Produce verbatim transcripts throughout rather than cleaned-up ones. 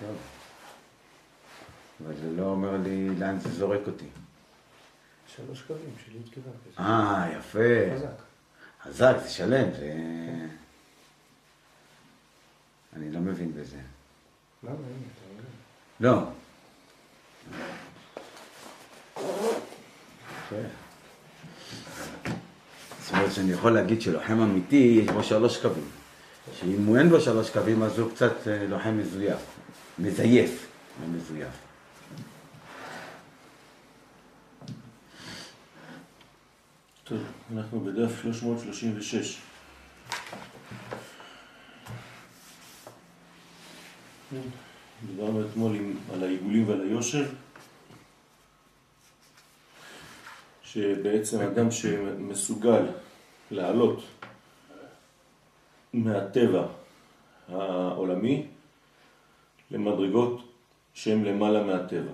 טוב. אבל זה לא אומר לי לאן זה זורק אותי. שלוש קווים של י' כו'. אה, יפה. חזק. חזק, זה שלם, זה... אני לא מבין בזה. למה? אין, אתה מבין? לא. זאת אומרת שאני יכול להגיד שלוחם אמיתי יש בו שלוש קווים. שאם הוא אין בו שלוש קווים אז הוא קצת לוחם מזויף. מזייף, לא מזויף. טוב, אנחנו בדף שלוש מאות שלושים ושש. דיברנו אתמול על העיגולים ועל היושר, שבעצם אדם שמסוגל לעלות מהטבע העולמי למדרגות שהן למעלה מהטבע.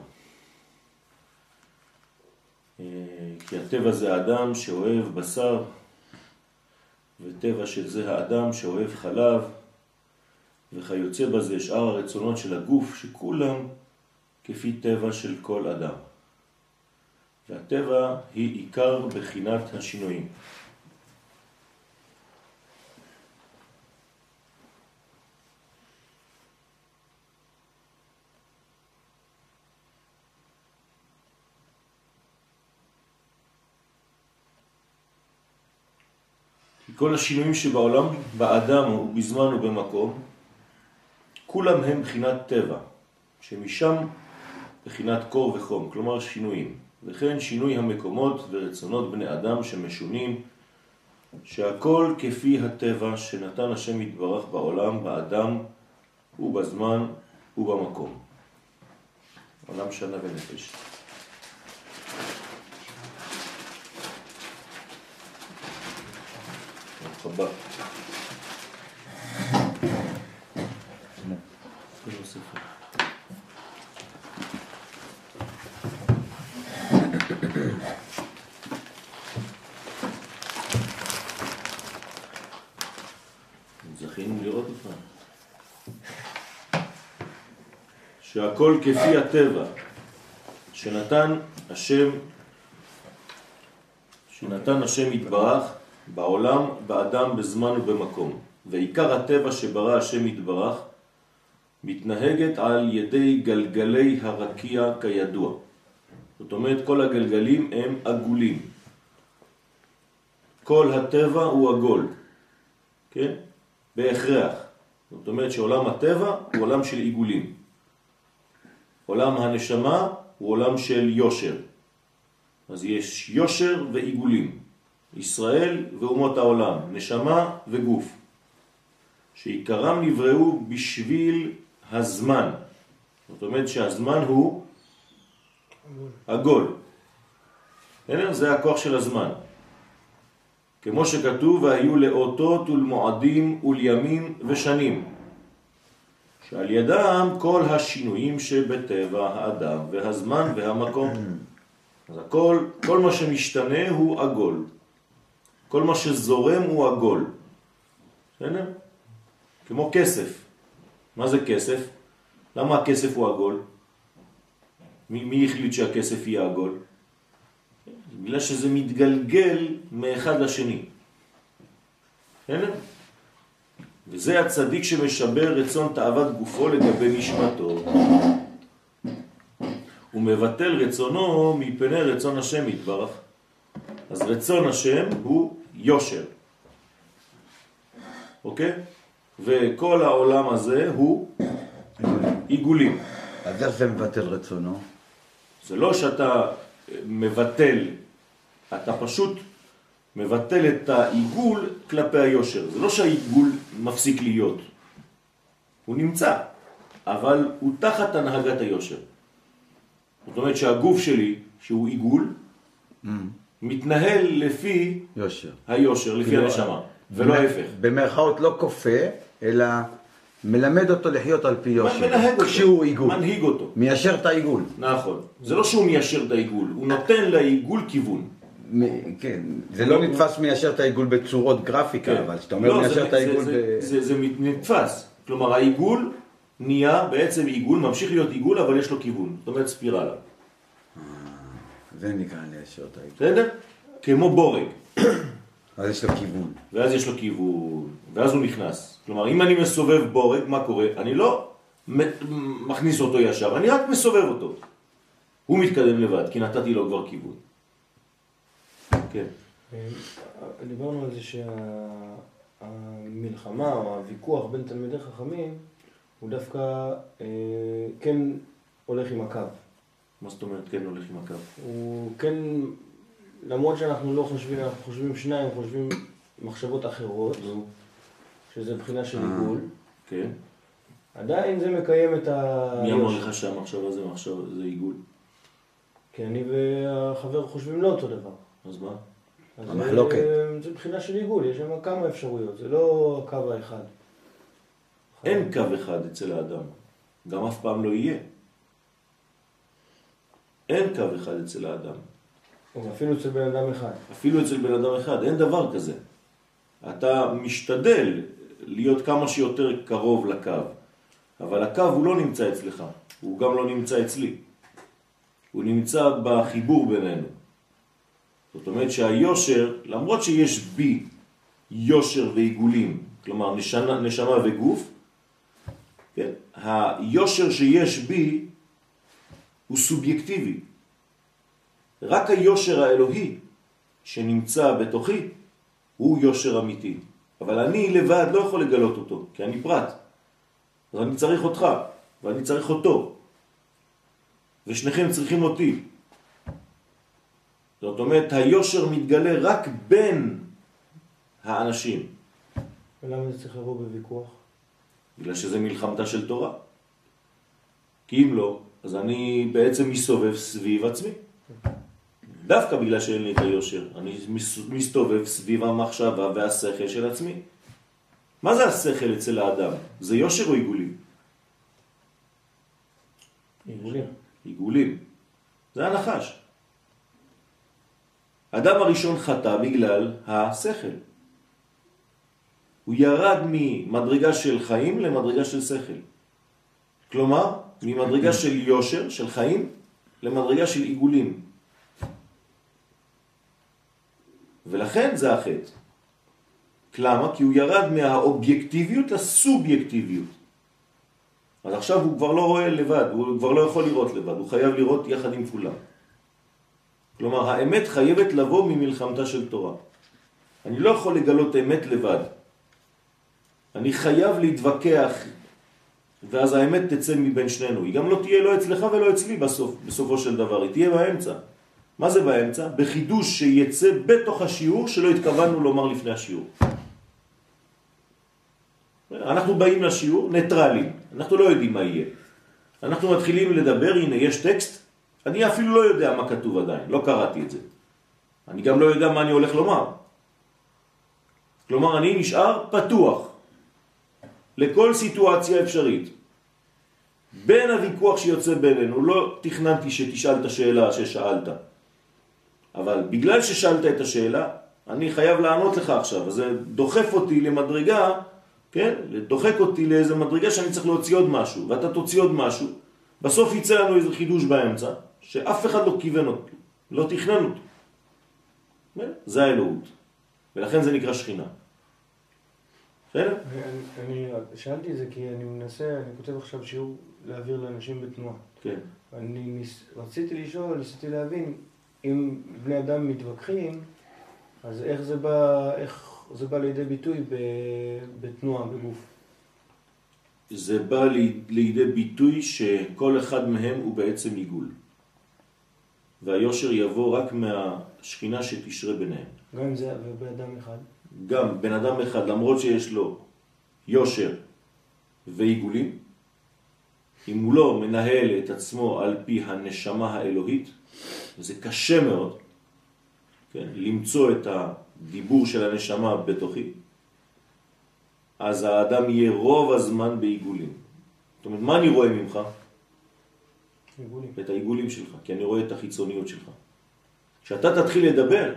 כי הטבע זה האדם שאוהב בשר, וטבע של זה האדם שאוהב חלב, וכיוצא בזה שאר הרצונות של הגוף שכולם כפי טבע של כל אדם. והטבע היא עיקר בחינת השינויים. כל השינויים שבעולם, באדם ובזמן ובמקום, כולם הם בחינת טבע, שמשם בחינת קור וחום, כלומר שינויים. וכן שינוי המקומות ורצונות בני אדם שמשונים, שהכל כפי הטבע שנתן השם יתברך בעולם, באדם ובזמן ובמקום. עולם שנה ונפש. חבא. זכינו לראות אותם. שהכל כפי הטבע שנתן השם שנתן השם יתברך בעולם, באדם, בזמן ובמקום. ועיקר הטבע שברא השם יתברך מתנהגת על ידי גלגלי הרקיע כידוע. זאת אומרת, כל הגלגלים הם עגולים. כל הטבע הוא עגול. כן? בהכרח. זאת אומרת שעולם הטבע הוא עולם של עיגולים. עולם הנשמה הוא עולם של יושר. אז יש יושר ועיגולים. ישראל ואומות העולם, נשמה וגוף, שעיקרם נבראו בשביל הזמן. זאת אומרת שהזמן הוא עגול. זה הכוח של הזמן. כמו שכתוב, והיו לאותות ולמועדים ולימים ושנים, שעל ידם כל השינויים שבטבע האדם והזמן והמקום. אז הכל, כל מה שמשתנה הוא עגול. כל מה שזורם הוא עגול. בסדר? כמו כסף. מה זה כסף? למה הכסף הוא עגול? מי, מי החליט שהכסף יהיה עגול? בגלל שזה מתגלגל מאחד לשני. בסדר? וזה הצדיק שמשבר רצון תאוות גופו לגבי נשמתו. הוא מבטל רצונו מפני רצון השם יתברך. אז רצון השם הוא יושר. אוקיי? וכל העולם הזה הוא עיגולים. אז איך זה מבטל רצונו? זה לא שאתה מבטל, אתה פשוט מבטל את העיגול כלפי היושר. זה לא שהעיגול מפסיק להיות. הוא נמצא, אבל הוא תחת הנהגת היושר. זאת אומרת שהגוף שלי, שהוא עיגול, mm. מתנהל לפי יושר. היושר, לפי הנשמה, ולא ההפך. במרכאות לא כופה, אלא מלמד אותו לחיות על פי יושר. מנהג אותו. כשהוא עיגול. מנהיג אותו. מיישר את העיגול. נכון. זה לא שהוא מיישר את העיגול, הוא נותן לעיגול כיוון. כן, זה לא נתפס מיישר את העיגול בצורות גרפיקה, אבל שאתה אומר מיישר את העיגול... זה נתפס. כלומר, העיגול נהיה בעצם עיגול, ממשיך להיות עיגול, אבל יש לו כיוון. זאת אומרת ספירלה. זה נקרא לישות. בסדר? כמו בורג. אז יש לו כיוון. ואז יש לו כיוון, ואז הוא נכנס. כלומר, אם אני מסובב בורג, מה קורה? אני לא מכניס אותו ישר, אני רק מסובב אותו. הוא מתקדם לבד, כי נתתי לו כבר כיוון. כן. דיברנו על זה שהמלחמה או הוויכוח בין תלמידי חכמים הוא דווקא אה, כן הולך עם הקו. מה זאת אומרת כן הולך עם הקו? הוא כן, למרות שאנחנו לא חושבים, אנחנו חושבים שניים, חושבים מחשבות אחרות, שזה בחינה של עיגול. כן. עדיין זה מקיים את ה... מי אמר לך שהמחשבה זה מחשבה, זה עיגול? כי אני והחבר חושבים לא אותו דבר. אז מה? המחלוקת. זה, זה בחינה של עיגול, יש שם כמה אפשרויות, זה לא הקו האחד. אין קו אחד אצל האדם, גם אף פעם לא יהיה. אין קו אחד אצל האדם. אפילו אצל בן אדם אחד. אפילו אצל בן אדם אחד, אין דבר כזה. אתה משתדל להיות כמה שיותר קרוב לקו, אבל הקו הוא לא נמצא אצלך, הוא גם לא נמצא אצלי. הוא נמצא בחיבור בינינו. זאת אומרת שהיושר, למרות שיש בי יושר ועיגולים, כלומר נשמה, נשמה וגוף, כן? היושר שיש בי הוא סובייקטיבי. רק היושר האלוהי שנמצא בתוכי הוא יושר אמיתי. אבל אני לבד לא יכול לגלות אותו, כי אני פרט. אז אני צריך אותך, ואני צריך אותו. ושניכם צריכים אותי. זאת אומרת, היושר מתגלה רק בין האנשים. ולמה זה צריך לבוא בוויכוח? בגלל שזה מלחמתה של תורה. כי אם לא, אז אני בעצם מסתובב סביב עצמי. דווקא בגלל שאין לי את היושר. אני מסתובב סביב המחשבה והשכל של עצמי. מה זה השכל אצל האדם? זה יושר או עיגולים? עיגולים. עיגולים. זה הנחש. האדם הראשון חטא בגלל השכל. הוא ירד ממדרגה של חיים למדרגה של שכל. כלומר, ממדרגה של יושר, של חיים, למדרגה של עיגולים. ולכן זה החטא. למה? כי הוא ירד מהאובייקטיביות לסובייקטיביות. אז עכשיו הוא כבר לא רואה לבד, הוא כבר לא יכול לראות לבד, הוא חייב לראות יחד עם כולם. כלומר, האמת חייבת לבוא ממלחמתה של תורה. אני לא יכול לגלות אמת לבד. אני חייב להתווכח, ואז האמת תצא מבין שנינו. היא גם לא תהיה לא אצלך ולא אצלי בסוף, בסופו של דבר, היא תהיה באמצע. מה זה באמצע? בחידוש שיצא בתוך השיעור שלא התכוונו לומר לפני השיעור. אנחנו באים לשיעור ניטרלים, אנחנו לא יודעים מה יהיה. אנחנו מתחילים לדבר, הנה יש טקסט, אני אפילו לא יודע מה כתוב עדיין, לא קראתי את זה. אני גם לא יודע מה אני הולך לומר. כלומר, אני נשאר פתוח לכל סיטואציה אפשרית. בין הוויכוח שיוצא בינינו, לא תכננתי שתשאל את השאלה ששאלת. אבל בגלל ששאלת את השאלה, אני חייב לענות לך עכשיו. אז זה דוחף אותי למדרגה, כן? דוחק אותי לאיזה מדרגה שאני צריך להוציא עוד משהו, ואתה תוציא עוד משהו. בסוף יצא לנו איזה חידוש באמצע, שאף אחד לא כיוון אותו, לא תכנן אותו. זה האלוהות. ולכן זה נקרא שכינה. בסדר? אני שאלתי את זה כי אני מנסה, אני כותב עכשיו שיעור להעביר לאנשים בתנועה. כן. אני רציתי לשאול, ניסיתי להבין, אם בני אדם מתווכחים, אז איך זה בא, איך זה בא לידי ביטוי בתנועה, בגוף? זה בא לידי ביטוי שכל אחד מהם הוא בעצם עיגול. והיושר יבוא רק מהשכינה שתשרה ביניהם. גם אם זה בן אדם אחד? גם בן אדם אחד, למרות שיש לו יושר ועיגולים, אם הוא לא מנהל את עצמו על פי הנשמה האלוהית, וזה קשה מאוד, כן, למצוא את הדיבור של הנשמה בתוכי, אז האדם יהיה רוב הזמן בעיגולים. זאת אומרת, מה אני רואה ממך? עיגולים. את העיגולים שלך, כי אני רואה את החיצוניות שלך. כשאתה תתחיל לדבר,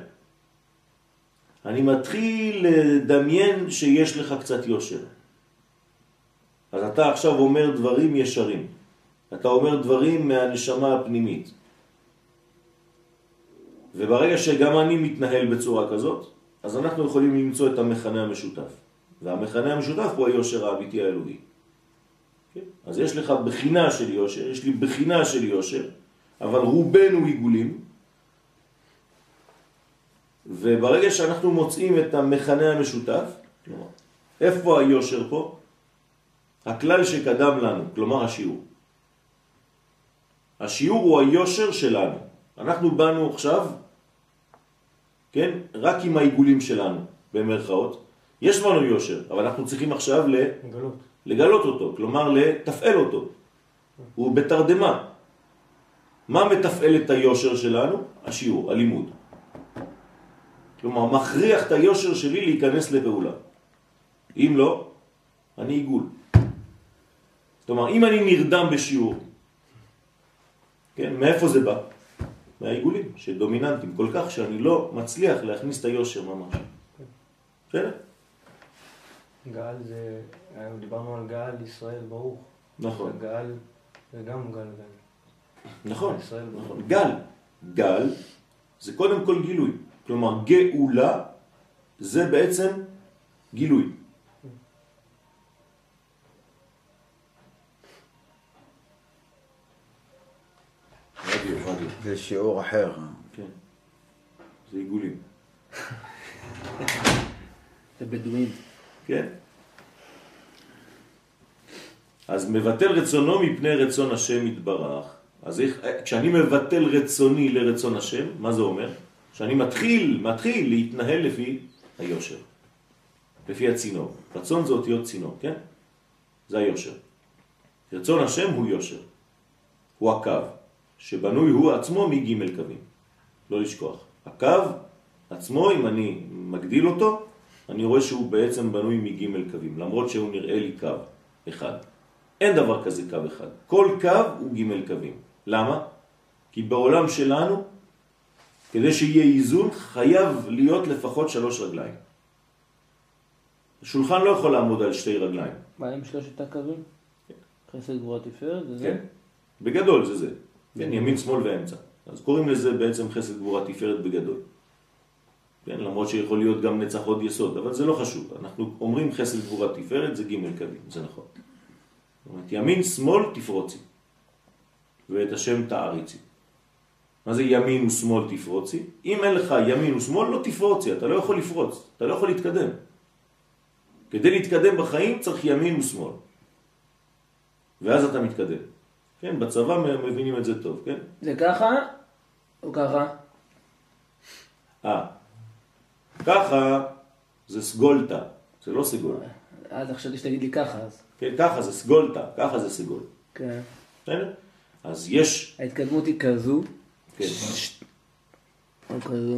אני מתחיל לדמיין שיש לך קצת יושר. אז אתה עכשיו אומר דברים ישרים. אתה אומר דברים מהנשמה הפנימית. וברגע שגם אני מתנהל בצורה כזאת, אז אנחנו יכולים למצוא את המכנה המשותף. והמכנה המשותף הוא היושר האמיתי האלוהי. כן? אז יש לך בחינה של יושר, יש לי בחינה של יושר, אבל רובנו עיגולים. וברגע שאנחנו מוצאים את המכנה המשותף, כלומר, איפה היושר פה? הכלל שקדם לנו, כלומר השיעור. השיעור הוא היושר שלנו. אנחנו באנו עכשיו, כן, רק עם העיגולים שלנו, במרכאות. יש לנו יושר, אבל אנחנו צריכים עכשיו לגלות. לגלות אותו, כלומר לתפעל אותו. הוא בתרדמה. מה מתפעל את היושר שלנו? השיעור, הלימוד. כלומר, מכריח את היושר שלי להיכנס לפעולה. אם לא, אני עיגול. כלומר, אם אני נרדם בשיעור, כן, מאיפה זה בא? מהעיגולים שדומיננטיים כל כך שאני לא מצליח להכניס את היושר ממש. בסדר? גאל זה, דיברנו על גאל ישראל ברוך. נכון. גאל זה גם גל גל. נכון, ישראל ברוך. נכון. גל, גל זה קודם כל גילוי. כלומר, גאולה זה בעצם גילוי. רדיו, רדיו. זה שיעור אחר. כן. זה עיגולים. זה בדואין. כן. אז מבטל רצונו מפני רצון השם יתברך. אז איך, כשאני מבטל רצוני לרצון השם, מה זה אומר? שאני מתחיל, מתחיל להתנהל לפי היושר. לפי הצינור. רצון זה אותיות צינור, כן? זה היושר. רצון השם הוא יושר. הוא הקו, שבנוי הוא עצמו מג' קווים. לא לשכוח. הקו עצמו, אם אני מגדיל אותו, אני רואה שהוא בעצם בנוי מג' קווים, למרות שהוא נראה לי קו אחד. אין דבר כזה קו אחד. כל קו הוא ג' קווים. למה? כי בעולם שלנו, כדי שיהיה איזון, חייב להיות לפחות שלוש רגליים. השולחן לא יכול לעמוד על שתי רגליים. מה עם שלושת הקווים? חסד גבורה תפארת, זה זה? כן. בגדול זה זה. כן, ימין, שמאל ואמצע. אז קוראים לזה בעצם חסד גבורה תפארת בגדול. כן, למרות שיכול להיות גם נצח עוד יסוד, אבל זה לא חשוב. אנחנו אומרים חסד גבורה תפארת, זה ג' קווים, זה נכון. זאת אומרת, ימין, שמאל, תפרוצי. ואת השם תעריצי. מה זה ימין ושמאל תפרוצי? אם אין לך ימין ושמאל, לא תפרוצי, אתה לא יכול לפרוץ, אתה לא יכול להתקדם. כדי להתקדם בחיים צריך ימין ושמאל. ואז אתה מתקדם. כן, בצבא מבינים את זה טוב, כן? זה ככה או ככה? אה, ככה זה סגולטה, זה לא סגול. אז עכשיו שתגיד לי ככה אז. כן, ככה זה סגולטה, ככה זה סגול. כן. בסדר? אז יש... ההתקדמות היא כזו. כן. או כזו.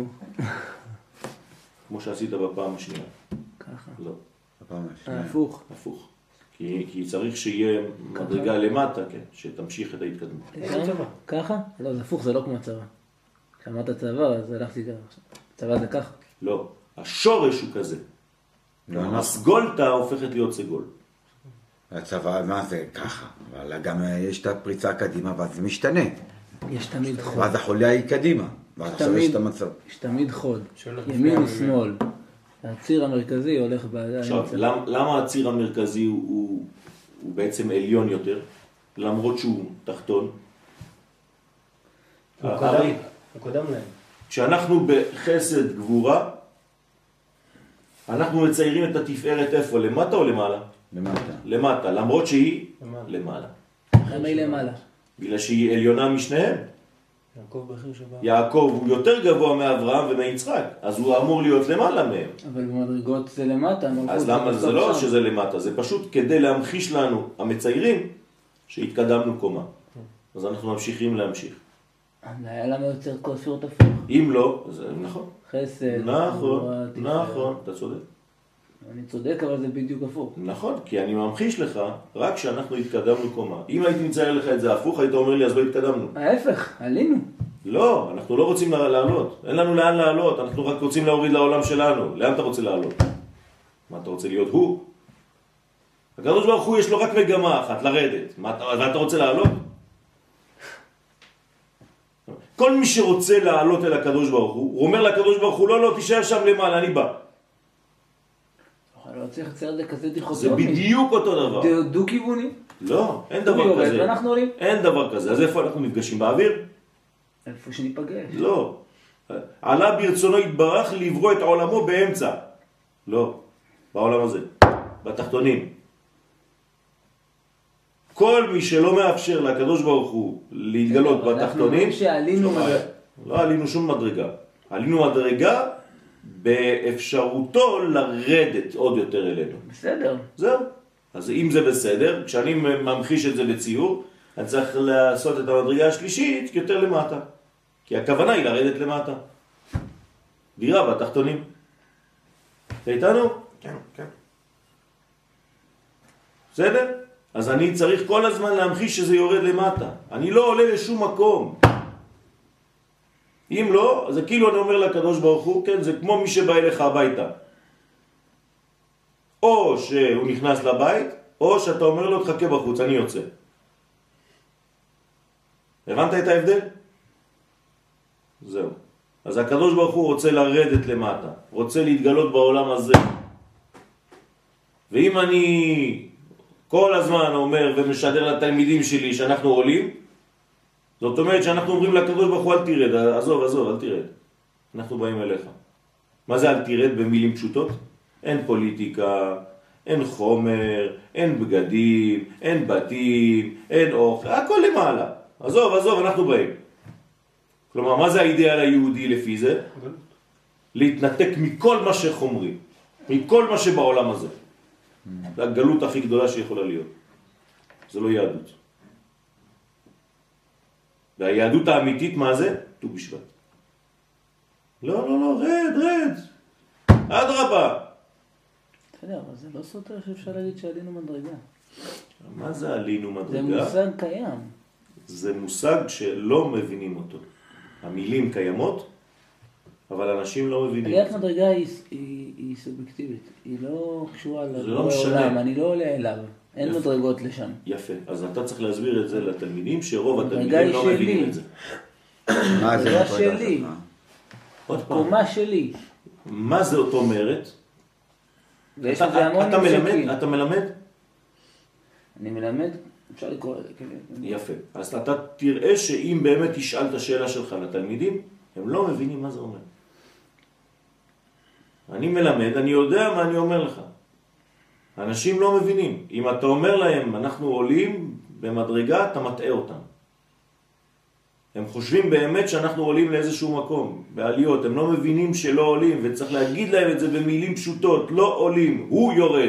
כמו שעשית בפעם השנייה. ככה. לא. הפעם השנייה. הפוך. הפוך. כי, כי צריך שיהיה מדרגה למטה, כן, שתמשיך את ההתקדמות. ככה? ככה? לא, זה הפוך, זה לא כמו צבא. כשאמרת צבא, אז הלכתי ככה. צבא זה ככה. לא, השורש הוא כזה. לא, הסגולטה הופכת להיות סגול. הצבא, מה זה ככה? אבל גם יש את הפריצה קדימה, ואז זה משתנה. יש תמיד חוד. ואז החוליה היא קדימה. ואז עכשיו יש את המצב. יש תמיד חוד. ימין ושמאל. הציר המרכזי הולך באמצע. עכשיו, למה, למה הציר המרכזי הוא, הוא, הוא בעצם עליון יותר? למרות שהוא תחתון. הוא קודם, הוא קודם להם. כשאנחנו בחסד גבורה, אנחנו מציירים את התפארת איפה? למטה או למעלה? למטה. למטה, למרות שהיא למעלה. למעלה. למה היא למעלה? בגלל שהיא עליונה משניהם. יעקב בכיר שבא. יעקב הוא יותר גבוה מאברהם ומיצחק, אז הוא אמור להיות למעלה מהם. אבל במדרגות זה למטה. אז למה זה לא שזה למטה? זה פשוט כדי להמחיש לנו, המציירים, שהתקדמנו קומה. אז אנחנו ממשיכים להמשיך. למה יוצר כל ספירות הפוך? אם לא, זה נכון. חסד, נכון, תפארת. נכון, אתה צודק. אני צודק, אבל זה בדיוק הפוך. נכון, כי אני ממחיש לך רק שאנחנו התקדמנו קומה. אם הייתי מצייר לך את זה הפוך, היית אומר לי, אז לא התקדמנו. ההפך, עלינו. לא, אנחנו לא רוצים לעלות. אין לנו לאן לעלות, אנחנו רק רוצים להוריד לעולם שלנו. לאן אתה רוצה לעלות? מה, אתה רוצה להיות הוא? הקדוש ברוך הוא יש לו רק מגמה אחת, לרדת. מה, ואתה רוצה לעלות? כל מי שרוצה לעלות אל הקדוש ברוך הוא, הוא אומר לקדוש ברוך הוא, לא, לא, תישאר שם למעלה, אני בא. לא צריך לצייר את זה כזה זה דיכוטומי. בדיוק אותו דבר. דו-כיווני. לא, אין הוא דבר יורד כזה. ואנחנו עולים. אין דבר כזה. אז איפה אנחנו נפגשים? באוויר? איפה שניפגש. לא. עלה ברצונו יתברך לברוא את עולמו באמצע. לא. בעולם הזה. בתחתונים. כל מי שלא מאפשר לקדוש ברוך הוא להתגלות בתחתונים, אנחנו אומרים שעלינו... לא עלינו שום מדרגה. עלינו מדרגה באפשרותו לרדת עוד יותר אלינו. בסדר. זהו. אז אם זה בסדר, כשאני ממחיש את זה בציור, אני צריך לעשות את המדרגה השלישית יותר למטה. כי הכוונה היא לרדת למטה. דירה בתחתונים. אתה איתנו? כן, כן. בסדר? אז אני צריך כל הזמן להמחיש שזה יורד למטה. אני לא עולה לשום מקום. אם לא, זה כאילו אני אומר לקדוש ברוך הוא, כן, זה כמו מי שבא אליך הביתה. או שהוא נכנס לבית, או שאתה אומר לו, תחכה בחוץ, אני יוצא. הבנת את ההבדל? זהו. אז הקדוש ברוך הוא רוצה לרדת למטה, רוצה להתגלות בעולם הזה. ואם אני כל הזמן אומר ומשדר לתלמידים שלי שאנחנו עולים, זאת אומרת שאנחנו אומרים לקדוש ברוך הוא אל תירד, עזוב, עזוב, אל תירד. אנחנו באים אליך. מה זה אל תירד במילים פשוטות? אין פוליטיקה, אין חומר, אין בגדים, אין בתים, אין אוכל, הכל למעלה. עזוב, עזוב, אנחנו באים. כלומר, מה זה האידאל היהודי לפי זה? להתנתק מכל מה שחומרי, מכל מה שבעולם הזה. זה הגלות הכי גדולה שיכולה להיות. זה לא יהדות. והיהדות האמיתית מה זה? ט"ו בשבט. לא, לא, לא, רד, רד. עד רבה. אתה יודע, אבל זה לא סותר שאפשר להגיד שעלינו מדרגה. מה זה עלינו מדרגה? זה מושג קיים. זה מושג שלא מבינים אותו. המילים קיימות, אבל אנשים לא מבינים. עליית מדרגה היא, היא, היא סובייקטיבית. היא לא קשורה לא משנה. לעולם. אני לא עולה אליו. אין יפה. מדרגות לשם. יפה. אז אתה צריך להסביר את זה לתלמידים, שרוב מדרגה התלמידים היא לא שלי. מבינים את זה. מה זה מדרגה מדרגה שלי. שלך? עוד פעם. קומה שלי. מה זה אותו אומרת? ויש אתה, לזה המון אתה מלמד? ממשקים. אתה מלמד? אני מלמד, אפשר לקרוא לזה. כן. יפה. אז אתה תראה שאם באמת תשאל את השאלה שלך לתלמידים, הם לא מבינים מה זה אומר. אני מלמד, אני יודע מה אני אומר לך. אנשים לא מבינים. אם אתה אומר להם, אנחנו עולים במדרגה, אתה מטעה אותם. הם חושבים באמת שאנחנו עולים לאיזשהו מקום, בעליות. הם לא מבינים שלא עולים, וצריך להגיד להם את זה במילים פשוטות. לא עולים, הוא יורד.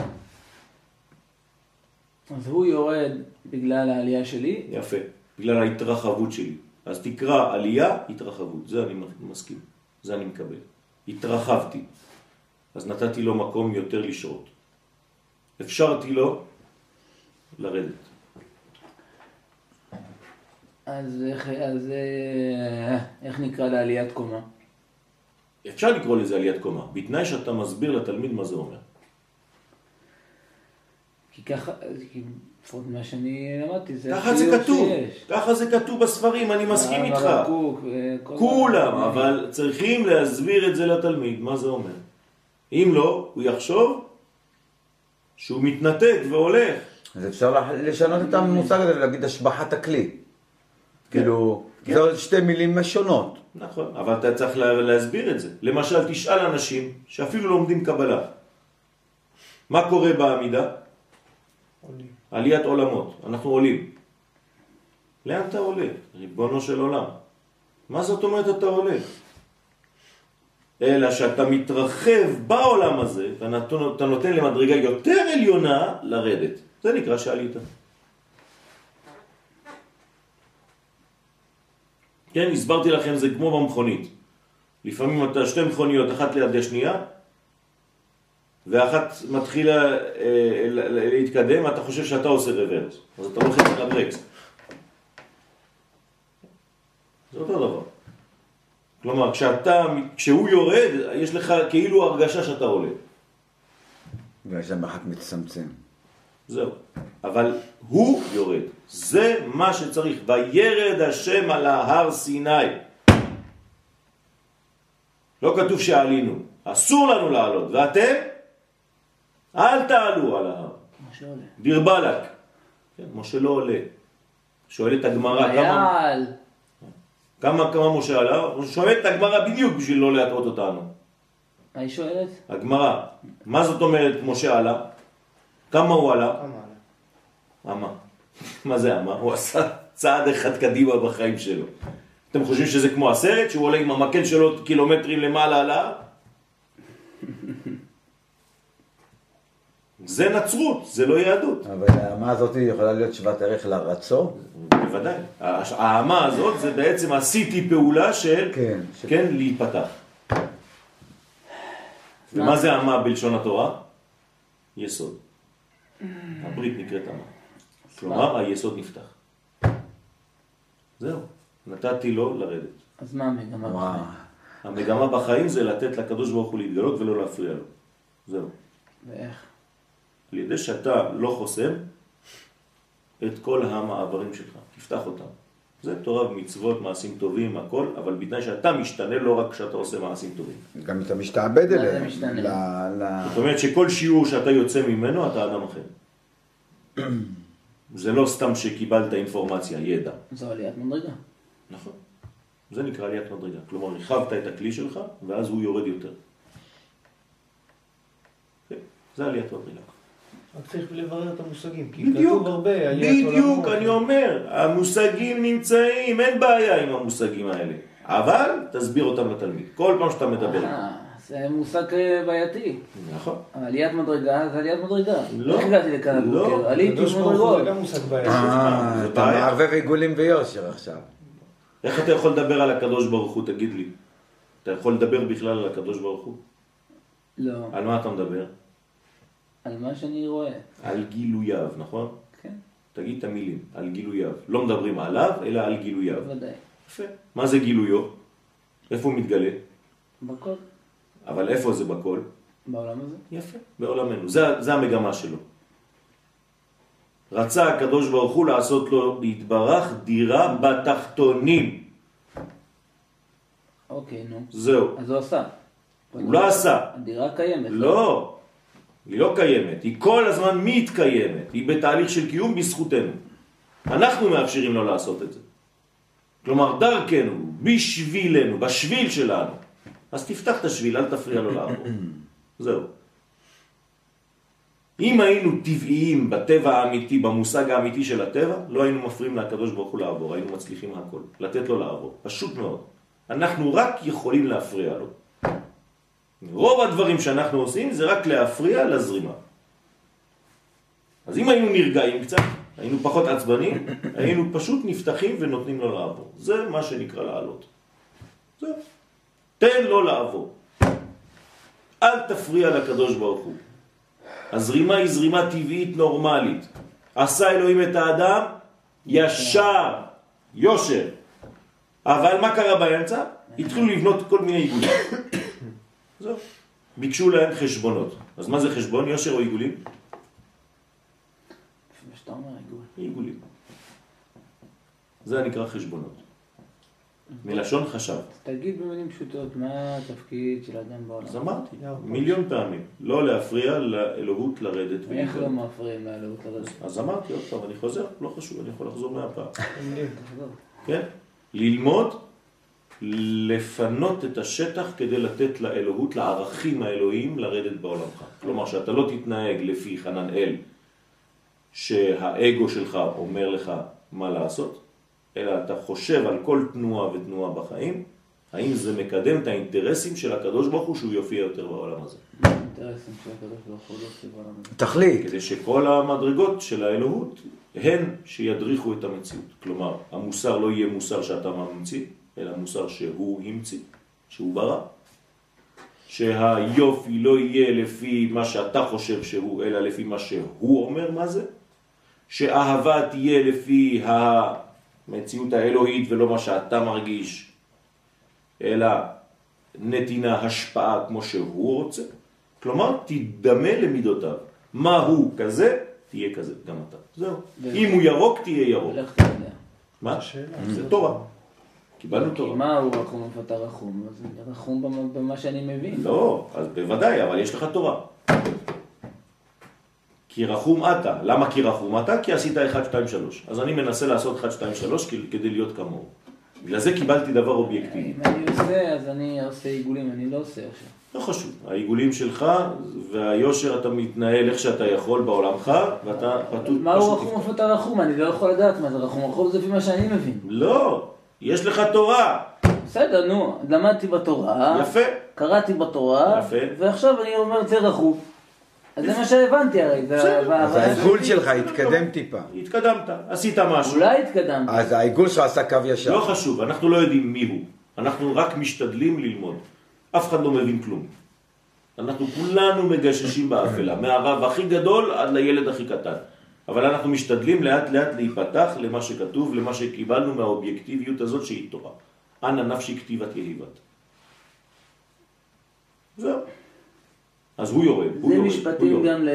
אז הוא יורד בגלל העלייה שלי. יפה, בגלל ההתרחבות שלי. אז תקרא עלייה, התרחבות. זה אני מסכים. זה אני מקבל. התרחבתי. אז נתתי לו מקום יותר לשרות. אפשרתי לו לרדת. אז איך, אז, אה, איך נקרא לעליית קומה? אפשר לקרוא לזה עליית קומה, בתנאי שאתה מסביר לתלמיד מה זה אומר. כי ככה, כי לפחות מה שאני למדתי, זה ככה זה הציור כתוב, שיש. ככה זה כתוב בספרים, אני מסכים הרב איתך. קוק, וכל כולם, ה- אבל צריכים להסביר את זה לתלמיד, מה זה אומר. אם לא, הוא יחשוב שהוא מתנתק והולך. אז אפשר לשנות את המושג הזה ולהגיד השבחת הכלי. כאילו, זה עוד שתי מילים שונות. נכון, אבל אתה צריך לה- להסביר את זה. למשל, תשאל אנשים שאפילו לומדים קבלה. מה קורה בעמידה? עולים. עליית עולמות, אנחנו עולים. לאן אתה עולה? ריבונו של עולם. מה זאת אומרת אתה עולה? אלא שאתה מתרחב בעולם הזה, ואתה נותן למדרגה יותר עליונה לרדת. זה נקרא שעלית. כן, הסברתי לכם, זה כמו במכונית. לפעמים אתה שתי מכוניות, אחת ליד השנייה, ואחת מתחילה אה, להתקדם, אתה חושב שאתה עושה רוורס. אז אתה הולך על הברקס. זה אותו דבר. כלומר, כשאתה, כשהוא יורד, יש לך כאילו הרגשה שאתה עולה. ויש להם אחת מצטמצם. זהו. אבל הוא יורד. זה מה שצריך. וירד השם על ההר סיני. לא כתוב שעלינו. אסור לנו לעלות. ואתם? אל תעלו על ההר. משה עולה. דיר בלק. כן, משה לא עולה. שואלת הגמרא כמה... חייל. כמה, כמה משה עלה? שואלת הגמרא בדיוק בשביל לא להטעות אותנו. מה היא שואלת? הגמרא. מה זאת אומרת משה עלה? כמה הוא עלה? כמה עלה? אמה. מה זה אמה? הוא עשה צעד אחד קדימה בחיים שלו. אתם חושבים שזה כמו הסרט? שהוא עולה עם המקל שלו קילומטרים למעלה עלה? זה נצרות, זה לא יהדות. אבל האמה הזאת יכולה להיות שוות ערך לרצו? בוודאי. האמה הזאת זה בעצם עשיתי פעולה של, כן, ש... כן, להיפתח. ומה זה אמה בלשון התורה? יסוד. הברית נקראת אמה. כלומר, היסוד נפתח. זהו. נתתי לו לרדת. אז מה המגמה בחיים? המגמה בחיים זה לתת לקדוש ברוך הוא להתגלות ולא להפריע לו. זהו. ואיך? על ידי שאתה לא חוסם את כל המעברים שלך. תפתח אותם. זה תורה ומצוות, מעשים טובים, הכל, אבל בתנאי שאתה משתנה לא רק כשאתה עושה מעשים טובים. גם אתה משתעבד מה זה אליהם. משתנה? ל- ל- זאת אומרת שכל שיעור שאתה יוצא ממנו, אתה אדם אחר. זה לא סתם שקיבלת אינפורמציה, ידע. זו עליית מדרגה. נכון. זה נקרא עליית מדרגה. כלומר, הרחבת את הכלי שלך, ואז הוא יורד יותר. כן, זה עליית מדרגה. רק צריך לברר את המושגים, כי בדיוק, כתוב הרבה עליית בדיוק, עולמות. אני אומר, המושגים נמצאים, אין בעיה עם המושגים האלה. אבל תסביר אותם לתלמיד. כל פעם שאתה מדבר. אה, זה מושג בעייתי. נכון. עליית מדרגה זה עליית מדרגה. לא. איך הגעתי לכאן לא. הבוקר? עליתי הקדוש ברוך הוא מדרגות. זה גם מושג בעייתי. אה, זה אתה בעיה. מערבב עיגולים ויושר עכשיו. איך אתה יכול לדבר על הקדוש ברוך הוא, תגיד לי? אתה יכול לדבר בכלל על הקדוש ברוך הוא? לא. על מה אתה מדבר? על מה שאני רואה. על גילוייו, נכון? כן, תגיד את המילים, על גילוייו. לא מדברים עליו, אלא על גילוייו. ודאי. יפה. מה זה גילויו? איפה הוא מתגלה? בכל. אבל איפה זה בכל? בעולם הזה. יפה, בעולמנו. זה, זה המגמה שלו. רצה הקדוש ברוך הוא לעשות לו להתברך דירה בתחתונים. אוקיי, נו. זהו. אז הוא עשה. הוא לא עשה. הדירה קיימת. לא. היא לא קיימת. היא כל הזמן מתקיימת. היא בתהליך של קיום בזכותנו. אנחנו מאפשרים לו לעשות את זה. כלומר, דרכנו, בשבילנו, בשביל שלנו. אז תפתח את השביל, אל תפריע לו לעבור. זהו. אם היינו טבעיים בטבע האמיתי, במושג האמיתי של הטבע, לא היינו מפריעים לקדוש ברוך הוא לעבור, היינו מצליחים הכל, לתת לו לעבור. פשוט מאוד. אנחנו רק יכולים להפריע לו. רוב הדברים שאנחנו עושים זה רק להפריע לזרימה. אז אם היינו נרגעים קצת, היינו פחות עצבנים, היינו פשוט נפתחים ונותנים לו לעבור. זה מה שנקרא לעלות. זהו. תן לו לעבור. אל תפריע לקדוש ברוך הוא. הזרימה היא זרימה טבעית נורמלית. עשה אלוהים את האדם ישר, יושר. אבל מה קרה באמצע? התחילו לבנות כל מיני עיגולים. זהו. ביקשו להם חשבונות. אז מה זה חשבון? יושר או עיגולים? שאתה אומר עיגול. עיגולים. זה נקרא חשבונות. מלשון חשב. תגיד במילים פשוטות, מה התפקיד של האדם בעולם? אז אמרתי, מיליון פעמים. לא להפריע לאלוהות לרדת. איך לא מפריעים לאלוהות לרדת? אז אמרתי עוד פעם, אני חוזר, לא חשוב, אני יכול לחזור מהפעם. תחזור. כן? ללמוד, לפנות את השטח כדי לתת לאלוהות, לערכים האלוהיים, לרדת בעולמך. כלומר, שאתה לא תתנהג לפי חנן אל, שהאגו שלך אומר לך מה לעשות, אלא אתה חושב על כל תנועה ותנועה בחיים, האם זה מקדם את האינטרסים של הקדוש ברוך הוא שהוא יופיע יותר בעולם הזה. האינטרסים של הקדוש ברוך הוא לא יופיע בעולם הזה. תחליט. כדי שכל המדרגות של האלוהות הן שידריכו את המציאות. כלומר, המוסר לא יהיה מוסר שאתה ממציא, אלא מוסר שהוא המציא, שהוא ברא. שהיופי לא יהיה לפי מה שאתה חושב שהוא, אלא לפי מה שהוא אומר מה זה. שאהבה תהיה לפי המציאות האלוהית ולא מה שאתה מרגיש, אלא נתינה השפעה כמו שהוא רוצה. כלומר, תדמה למידותיו. מה הוא כזה, תהיה כזה, גם אתה. זהו. אם הוא ירוק, תהיה ירוק. לך אתה יודע. מה? זה תורה. קיבלנו כי תורה. מה הוא רחום אף אתה רחום? אז רחום במ- במה שאני מבין. לא, אז בוודאי, אבל יש לך תורה. כי רחום אתה. למה כי רחום אתה? כי עשית אחת, שתיים, שלוש. אז אני מנסה לעשות אחת, שתיים, שלוש כדי להיות כמוהו. בגלל זה קיבלתי דבר אובייקטיבי. אם אני עושה, אז אני עושה עיגולים, אני לא עושה עכשיו. לא חשוב. העיגולים שלך והיושר אתה מתנהל איך שאתה יכול בעולמך, ואתה פשוט... מה הוא רחום אף אתה רחום? אני לא יכול לדעת מה זה רחום. רחום זה לפי מה שאני מבין. לא, יש לך תורה. בסדר, נו, למדתי בתורה. יפה. קראתי בתורה. יפה. ועכשיו אני אומר זה רחום. אז זה מה שהבנתי הרי. בסדר. אז העיגול שלך התקדם טיפה. התקדמת, עשית משהו. אולי התקדמת. אז העיגול שלך עשה קו ישר. לא חשוב, אנחנו לא יודעים מי הוא. אנחנו רק משתדלים ללמוד. אף אחד לא מבין כלום. אנחנו כולנו מגששים באפלה, מהרב הכי גדול עד לילד הכי קטן. אבל אנחנו משתדלים לאט לאט להיפתח למה שכתוב, למה שקיבלנו מהאובייקטיביות הזאת שהיא תורה. אנא נפשי כתיבת יהיבת. זהו. אז הוא יורד, הוא זה יורד. משפטים הוא יורד. גם ל...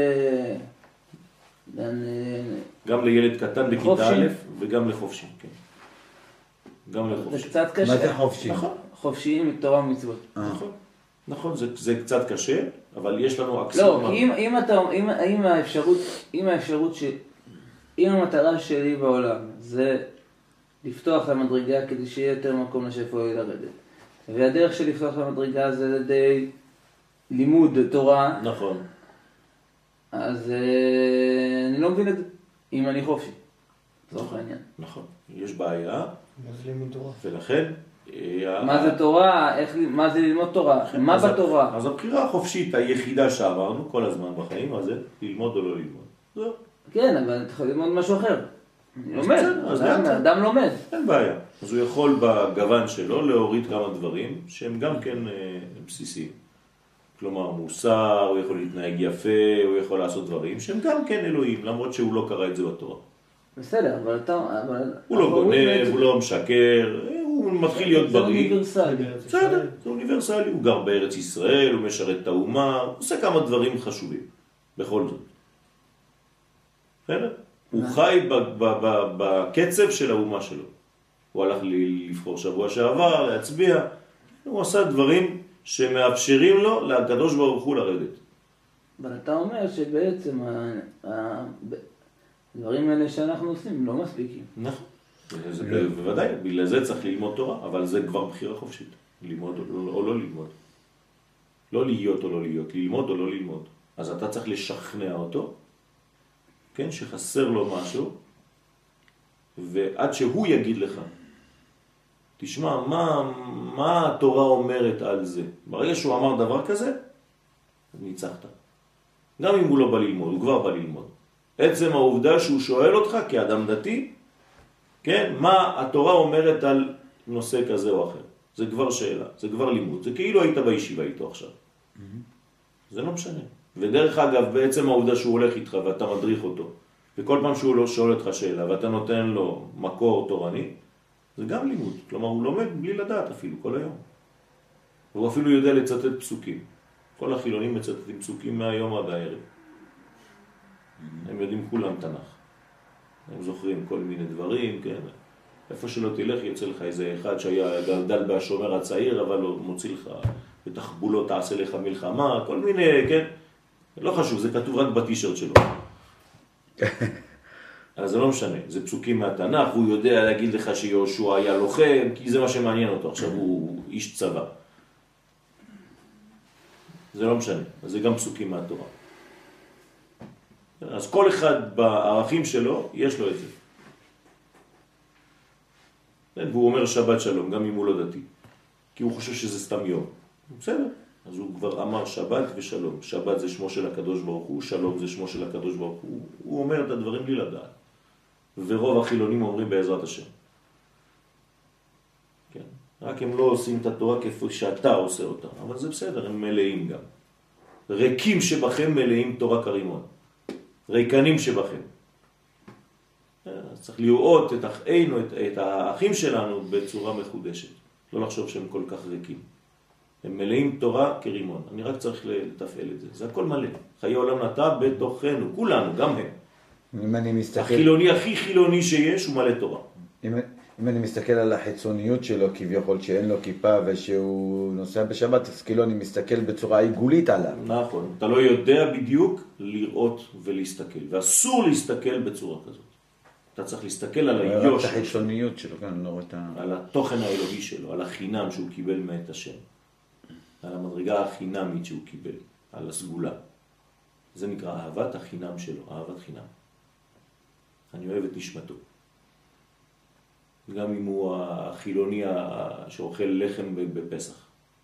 גם ל... גם לילד קטן בכיתה חופשים. א' וגם לחופשים, כן. גם זה לחופשים. קצת קשה. מה זה חופשי? נכון. חופשיים מתורה ומצוות. נכון. נכון, זה, זה קצת קשה, אבל יש לנו אקסיומה. לא, כי אם, אם, אתה, אם, אם האפשרות, אם האפשרות ש... אם המטרה שלי בעולם זה לפתוח למדרגה כדי שיהיה יותר מקום לשפע לרדת, והדרך של לפתוח למדרגה זה לידי לימוד תורה, נכון. אז אה, אני לא מבין את זה, אם אני חופשי. זאת העניין. נכון. יש בעיה, מה זה לימוד תורה? ולכן... אה, מה זה תורה? איך, מה זה ללמוד תורה? מה אז בתורה? ה- אז הבחירה החופשית היחידה שאמרנו כל הזמן בחיים הזה, ללמוד או לא ללמוד. זהו. כן, אבל אתה יכול ללמוד משהו אחר. אני לומד, בסדר, אז אדם- לאט. אדם לומד. אין בעיה. אז הוא יכול בגוון שלו להוריד כמה דברים שהם גם כן אה, בסיסיים. כלומר, מוסר, הוא יכול להתנהג יפה, הוא יכול לעשות דברים שהם גם כן אלוהים, למרות שהוא לא קרא את זה בתורה. בסדר, אבל אתה... אבל- הוא לא אבל גונב, בעצם- הוא לא משקר, הוא מתחיל להיות זה בריא. אוניברסלי. בארץ בסדר, ישראל. זה אוניברסלי, הוא גר בארץ ישראל, הוא משרת את האומה, הוא עושה כמה דברים חשובים, בכל זאת. בסדר? הוא חי ב- ב- ב- בקצב של האומה שלו. הוא הלך לי לבחור שבוע שעבר, להצביע, הוא עשה דברים שמאפשרים לו לקדוש ברוך הוא לרדת. אבל אתה אומר שבעצם ה- ה- הדברים האלה שאנחנו עושים לא מספיקים. נכון. זה ב- בוודאי, בגלל זה צריך ללמוד תורה, אבל זה כבר בחירה חופשית. ללמוד או לא, או לא ללמוד. לא להיות או לא להיות, ללמוד או לא ללמוד. אז אתה צריך לשכנע אותו, כן, שחסר לו משהו, ועד שהוא יגיד לך, תשמע, מה, מה התורה אומרת על זה? ברגע שהוא אמר דבר כזה, ניצחת. גם אם הוא לא בא ללמוד, הוא כבר בא ללמוד. עצם העובדה שהוא שואל אותך כאדם דתי, כן, מה התורה אומרת על נושא כזה או אחר. זה כבר שאלה, זה כבר לימוד. זה כאילו היית בישיבה איתו עכשיו. זה לא משנה. ודרך אגב, בעצם העובדה שהוא הולך איתך ואתה מדריך אותו, וכל פעם שהוא לא שואל אותך שאלה ואתה נותן לו מקור תורני, זה גם לימוד. כלומר, הוא לומד בלי לדעת אפילו כל היום. והוא אפילו יודע לצטט פסוקים. כל החילונים מצטטים פסוקים מהיום עד הערב. הם יודעים כולם תנ"ך. הם זוכרים כל מיני דברים, כן. איפה שלא תלך יוצא לך איזה אחד שהיה גדל בשומר הצעיר, אבל הוא מוציא לך בתחבולות תעשה לך מלחמה, כל מיני, כן. לא חשוב, זה כתוב רק בטישרט שלו. אז זה לא משנה, זה פסוקים מהתנ"ך, הוא יודע להגיד לך שיהושע היה לוחם, כי זה מה שמעניין אותו, עכשיו הוא איש צבא. זה לא משנה, אז זה גם פסוקים מהתורה. אז כל אחד בערכים שלו, יש לו את זה. והוא אומר שבת שלום, גם אם הוא לא דתי. כי הוא חושב שזה סתם יום. בסדר. אז הוא כבר אמר שבת ושלום. שבת זה שמו של הקדוש ברוך הוא, שלום זה שמו של הקדוש ברוך הוא. הוא אומר את הדברים בלי לדעת. ורוב החילונים אומרים בעזרת השם. כן. רק הם לא עושים את התורה כפי שאתה עושה אותה. אבל זה בסדר, הם מלאים גם. ריקים שבכם מלאים תורה כרימון. ריקנים שבכם. אז צריך לראות את אחינו, את, את האחים שלנו בצורה מחודשת. לא לחשוב שהם כל כך ריקים. הם מלאים תורה כרימון. אני רק צריך לתפעל את זה. זה הכל מלא. חיי עולם נטע בתוכנו, כולנו, גם הם. אם אני מסתכל... החילוני הכי חילוני שיש הוא מלא תורה. אם, אם אני מסתכל על החיצוניות שלו, כביכול שאין לו כיפה ושהוא נוסע בשבת, אז כאילו אני מסתכל בצורה עיגולית עליו. נכון, אתה לא יודע בדיוק לראות ולהסתכל, ואסור להסתכל בצורה כזאת. אתה צריך להסתכל על היושר, רק את החיצוניות שלו, כן, אני לא רואה את ה... על התוכן האלוהי שלו, על החינם שהוא קיבל מאת השם, על המדרגה החינמית שהוא קיבל, על הסגולה. זה נקרא אהבת החינם שלו, אהבת חינם. אני אוהב את נשמתו. גם אם הוא החילוני שאוכל לחם בפסח.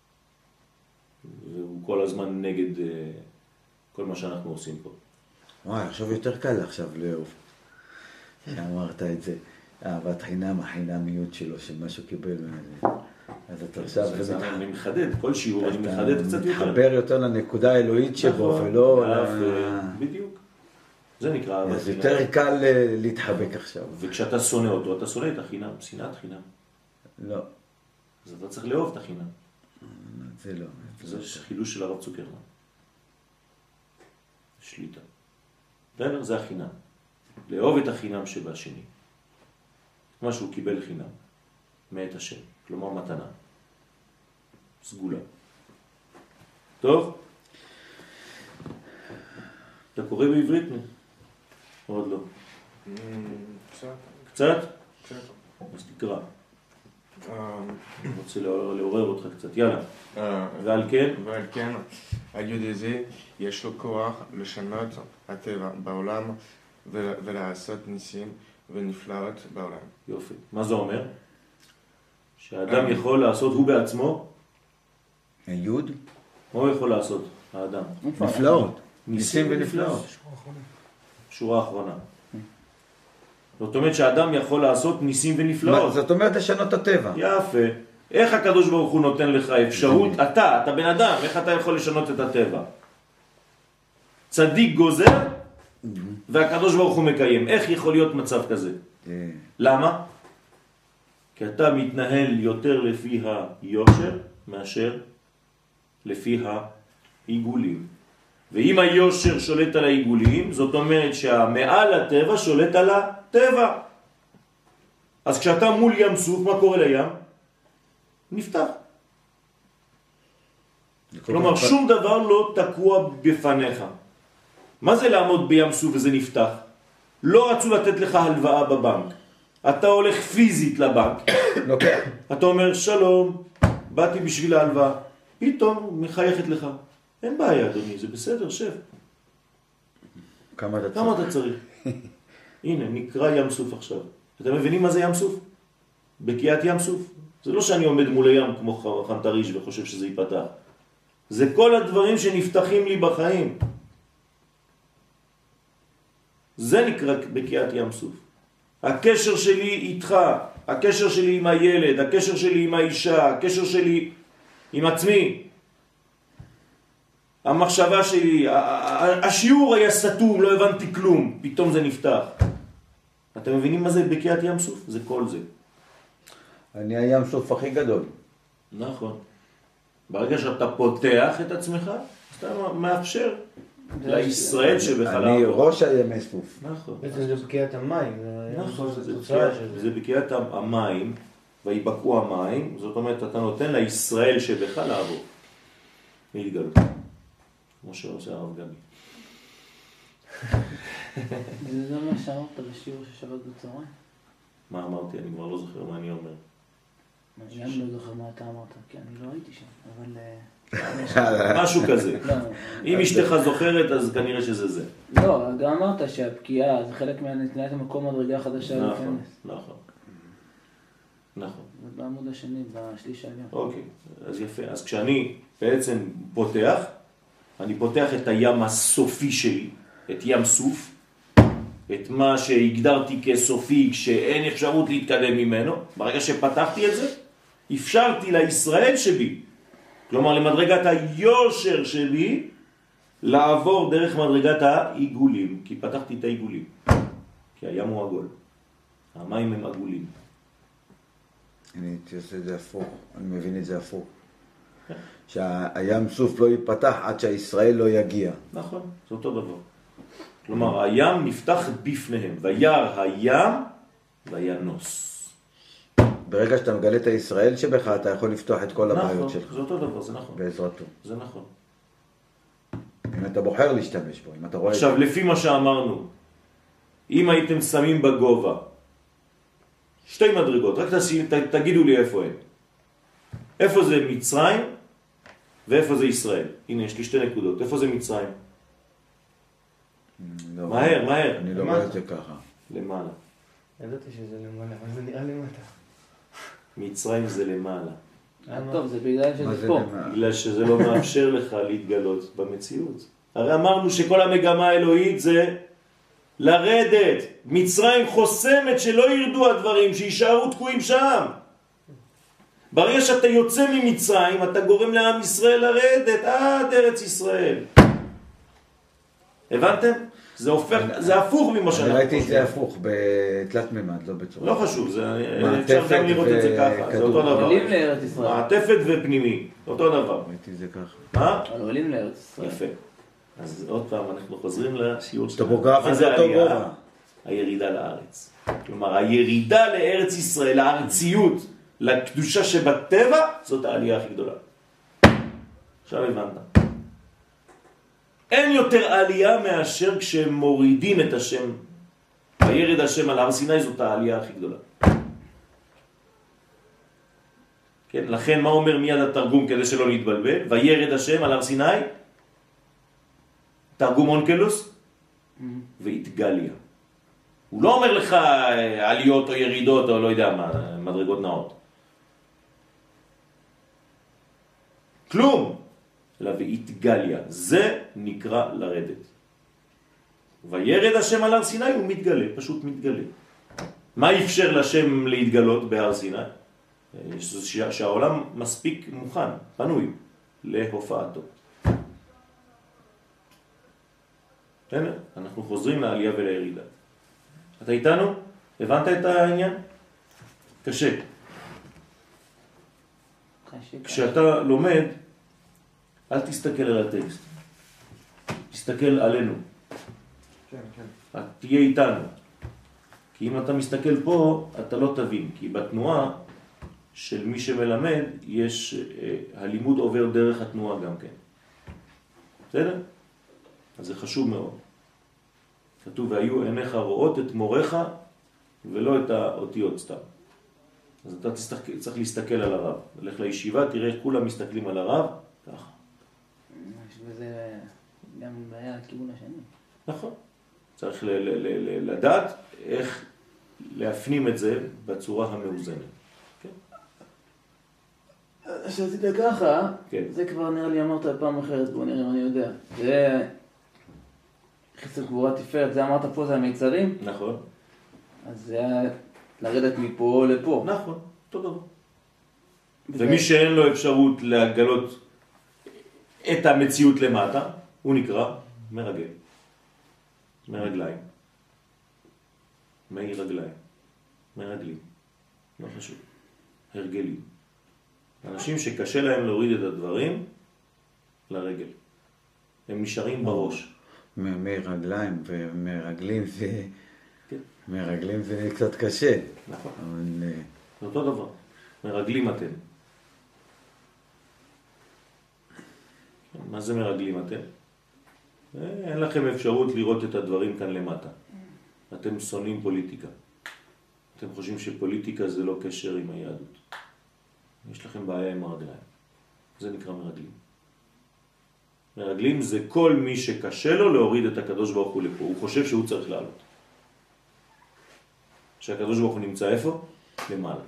והוא כל הזמן נגד כל מה שאנחנו עושים פה. וואי, עכשיו יותר קל עכשיו לאהוב. שאמרת את זה, אהבת חינם, החינמיות שלו, שמה שהוא קיבל. אז אתה עכשיו... אני מחדד, כל שיעור אני מחדד קצת יותר. מתחבר יותר לנקודה האלוהית שבו, ולא... בדיוק. זה נקרא אהבת חינם. אז יותר קל להתחבק עכשיו. וכשאתה שונא אותו, אתה שונא את החינם, שנאת חינם. לא. אז אתה צריך לאהוב את החינם. זה לא. זה חילוש של הרב צוקרמן. שליטה. בסדר? זה החינם. לאהוב את החינם שבשני. מה שהוא קיבל חינם. מאת השם. כלומר מתנה. סגולה. טוב? אתה קורא בעברית? עוד לא. קצת. קצת? קצת. אז תקרא. אני רוצה לעורר אותך קצת. יאללה. ועל כן? ועל כן, על ידי זה יש לו כוח לשנות הטבע בעולם ולעשות ניסים ונפלאות בעולם. יופי. מה זה אומר? שהאדם יכול לעשות הוא בעצמו? היוד? מה הוא יכול לעשות, האדם? נפלאות. ניסים ונפלאות. שורה אחרונה. זאת אומרת שהאדם יכול לעשות ניסים ונפלאות. זאת אומרת לשנות את הטבע. יפה. איך הקדוש ברוך הוא נותן לך אפשרות? אתה, אתה בן אדם, איך אתה יכול לשנות את הטבע? צדיק גוזר והקדוש ברוך הוא מקיים. איך יכול להיות מצב כזה? למה? כי אתה מתנהל יותר לפי היושר מאשר לפי העיגולים. ואם היושר שולט על העיגולים, זאת אומרת שהמעל הטבע שולט על הטבע. אז כשאתה מול ים סוף, מה קורה לים? נפתח. כלומר, שום דבר לא תקוע בפניך. מה זה לעמוד בים סוף וזה נפתח? לא רצו לתת לך הלוואה בבנק. אתה הולך פיזית לבנק. לוקח. אתה אומר, שלום, באתי בשביל ההלוואה. פתאום מחייכת לך. אין בעיה, אדוני, זה בסדר, שב. כמה אתה צריך? כמה אתה צריך? הנה, נקרא ים סוף עכשיו. אתם מבינים מה זה ים סוף? בקיעת ים סוף. זה לא שאני עומד מול הים כמו חנטריש וחושב שזה ייפתח. זה כל הדברים שנפתחים לי בחיים. זה נקרא בקיעת ים סוף. הקשר שלי איתך, הקשר שלי עם הילד, הקשר שלי עם האישה, הקשר שלי עם עצמי. המחשבה שלי, השיעור היה סתום, לא הבנתי כלום, פתאום זה נפתח. אתם מבינים מה זה בקיעת ים סוף? זה כל זה. אני הים סוף הכי גדול. נכון. ברגע שאתה פותח את עצמך, אתה מאפשר לישראל שבך לעבור. אני ראש הימי סוף. נכון. בעצם זה בקיעת המים. נכון, זה בקיעת המים, ויבקעו המים, זאת אומרת, אתה נותן לישראל שבך לעבור. להתגלות. כמו שעושה הרב גבי. זה מה שאמרת בשיעור ששבת בצהריים? מה אמרתי? אני כבר לא זוכר מה אני אומר. אני גם לא זוכר מה אתה אמרת, כי אני לא הייתי שם, אבל... משהו כזה. אם אשתך זוכרת, אז כנראה שזה זה. לא, גם אמרת שהפקיעה זה חלק מהנתינת המקום מדרגה חדשה להיכנס. נכון, נכון. נכון. זה בעמוד השני, בשליש העליון. אוקיי, אז יפה. אז כשאני בעצם פותח, אני פותח את הים הסופי שלי, את ים סוף, את מה שהגדרתי כסופי, שאין אפשרות להתקדם ממנו. ברגע שפתחתי את זה, אפשרתי לישראל שבי, כלומר למדרגת היושר שבי, לעבור דרך מדרגת העיגולים, כי פתחתי את העיגולים, כי הים הוא עגול, המים הם עגולים. אני הייתי עושה את זה הפוך, אני מבין את זה הפוך. שהים סוף לא ייפתח עד שהישראל לא יגיע. נכון, זה אותו דבר. כלומר, הים נפתח בפניהם, ויר הים וינוס. ברגע שאתה מגלה את הישראל שבך, אתה יכול לפתוח את כל הבעיות נכון, שלך. זה אותו דבר, זה נכון. בעזרתו. זה נכון. אם אתה בוחר להשתמש בו, אם אתה רואה... עכשיו, לפי מה שאמרנו, אם הייתם שמים בגובה שתי מדרגות, רק ת, תגידו לי איפה הם. איפה זה מצרים ואיפה זה ישראל. הנה, יש לי שתי נקודות. איפה זה מצרים? לא, מהר, מהר. אני לא רואה את זה ככה. למעלה. ידעתי שזה למעלה, אבל זה נראה למטה. מצרים זה למעלה. טוב, זה בגלל מה שזה זה פה. למעלה? בגלל שזה לא מאפשר לך להתגלות במציאות. הרי אמרנו שכל המגמה האלוהית זה לרדת. מצרים חוסמת שלא ירדו הדברים, שישארו תקועים שם. ברגע שאתה יוצא ממצרים, אתה גורם לעם ישראל לרדת עד ארץ ישראל. הבנתם? זה הופך, זה הפוך ממה שאנחנו אני ראיתי את זה חושבים. הפוך, בתלת ממד, לא בצורה. לא חשוב, זה, מעטפת אפשר גם לראות את זה ככה, זה וכדור. אותו דבר. עולים לארץ ישראל. מעטפת ופנימי, אותו דבר. ראיתי את זה ככה. מה? אבל עולים לארץ ישראל. יפה. אז עוד פעם אנחנו חוזרים לשיעור שלנו. טופוגרפיה מה זה אותו העלייה? גובה. הירידה לארץ. כלומר, הירידה לארץ ישראל, הארציות, לקדושה שבטבע, זאת העלייה הכי גדולה. עכשיו הבנת. אין יותר עלייה מאשר כשהם מורידים את השם. הירד השם על הר סיני זאת העלייה הכי גדולה. כן, לכן מה אומר מיד התרגום כדי שלא נתבלבל? וירד השם על הר סיני, תרגום אונקלוס, והתגליה. הוא לא אומר לך עליות או ירידות או לא יודע מה, מדרגות נאות. כלום. אלא והתגליה. זה נקרא לרדת. וירד השם על הר סיני הוא מתגלה, פשוט מתגלה. מה אפשר לשם להתגלות בהר סיני? שהעולם מספיק מוכן, פנוי, להופעתו. הנה, אנחנו חוזרים לעלייה ולירידה. אתה איתנו? הבנת את העניין? קשה. כשאתה לומד, אל תסתכל על הטקסט. תסתכל עלינו. כן, כן. תהיה איתנו. כי אם אתה מסתכל פה, אתה לא תבין. כי בתנועה של מי שמלמד, יש, הלימוד עובר דרך התנועה גם כן. בסדר? אז זה חשוב מאוד. כתוב, והיו עיניך רואות את מורך, ולא את האותיות סתם. אז אתה תסתכל, צריך להסתכל על הרב. הלך לישיבה, תראה, כולם מסתכלים על הרב, ככה. וזה גם בעיה לכיוון השני. נכון. צריך ל- ל- ל- ל- לדעת איך להפנים את זה בצורה המאוזנת. כן? שעשית ככה, כן. זה כבר נראה לי אמרת פעם אחרת, בוא נראה אם אני יודע. זה חסר גבורה תפארת, זה אמרת פה, זה המיצרים? נכון. אז זה היה לרדת מפה לפה. נכון, אותו דבר. ומי שאין לו אפשרות להגלות את המציאות למטה, הוא נקרא מרגל. מרגליים. מי רגליים. מרגלים. לא חשוב. הרגלים. אנשים שקשה להם להוריד את הדברים לרגל. הם נשארים בראש. מרגליים ומרגלים זה... כן. מרגלים זה קצת קשה. נכון. אבל... זה אותו דבר. מרגלים אתם. מה זה מרגלים אתם? אין לכם אפשרות לראות את הדברים כאן למטה. אתם שונאים פוליטיקה. אתם חושבים שפוליטיקה זה לא קשר עם היהדות. יש לכם בעיה עם הרגליים. זה נקרא מרגלים. מרגלים זה כל מי שקשה לו להוריד את הקדוש ברוך הוא לפה. הוא חושב שהוא צריך לעלות. שהקדוש ברוך הוא נמצא איפה? למעלה.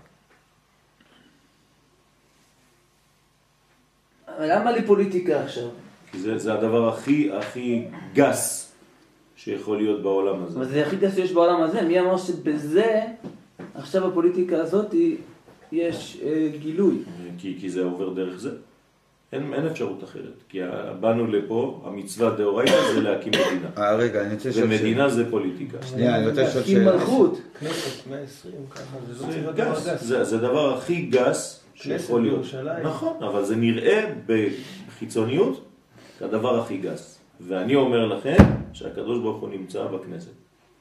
אבל למה לי פוליטיקה עכשיו? כי זה, זה הדבר הכי, הכי גס שיכול להיות בעולם הזה. אבל זה הכי גס שיש בעולם הזה. מי אמר שבזה, עכשיו הפוליטיקה הזאת, יש אה, גילוי? כי, כי זה עובר דרך זה. אין, אין אפשרות אחרת. כי באנו לפה, המצווה דאורייתא זה להקים מדינה. אה, רגע, אני רוצה לשאול... ומדינה זה פוליטיקה. שנייה, אני רוצה לשאול להקים שאלה. מלכות. כנסת מאה ועשרים ככה, זה לא זה צריך להיות דבר גס. גס. זה, זה הדבר הכי גס שיכול להיות. בירושלים. נכון, אבל זה נראה בחיצוניות כדבר הכי גס. ואני אומר לכם שהקדוש ברוך הוא נמצא בכנסת.